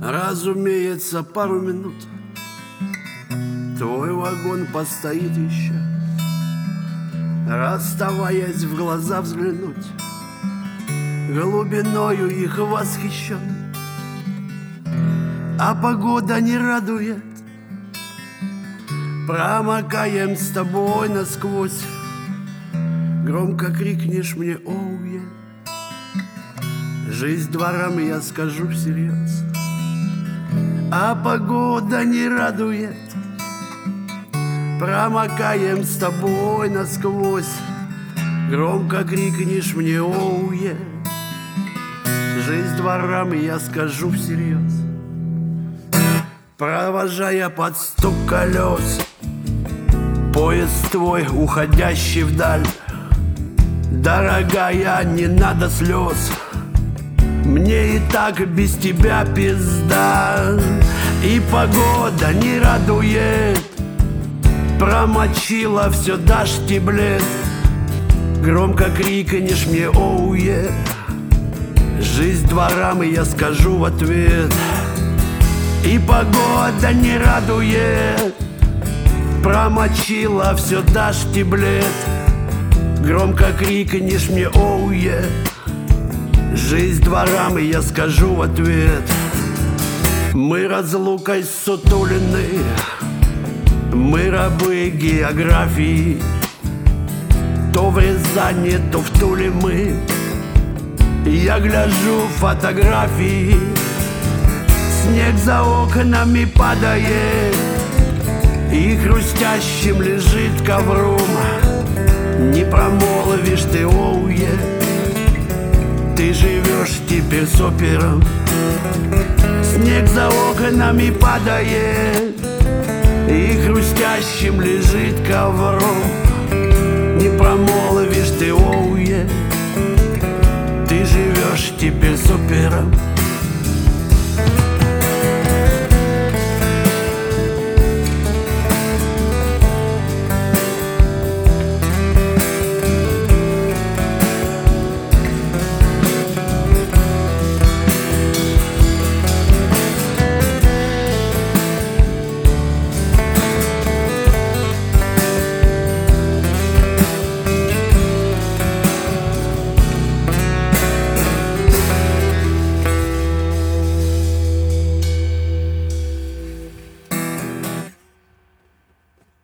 Разумеется, пару минут твой вагон постоит еще, расставаясь в глаза взглянуть, глубиною их восхищен. А погода не радует, промокаем с тобой насквозь. Громко крикнешь мне: оуе, жизнь дворам, я скажу всерьез. А погода не радует, промокаем с тобой насквозь. Громко крикнешь мне: оуе, жизнь дворам, я скажу всерьез. Провожая под стук колес поезд твой, уходящий вдаль, дорогая, не надо слез, мне и так без тебя пизда. И погода не радует, промочила все дождь и блед. Громко крикнешь мне: оуе, жизнь дворам, и я скажу в ответ. И погода не радует, промочила все дождь и блед. Громко крикнешь мне: оуе, жизнь дворам, и я скажу в ответ. Мы разлукой сутулены, мы рабы географии. То в Рязани, то в Туле мы. Я гляжу фотографии, снег за окнами падает, и хрустящим лежит ковром. Не промолвишь ты: оуе, ты живешь теперь с опером. Снег за окнами падает, и хрустящим лежит ковром. Не промолвишь ты: оуе, ты живешь теперь с опером.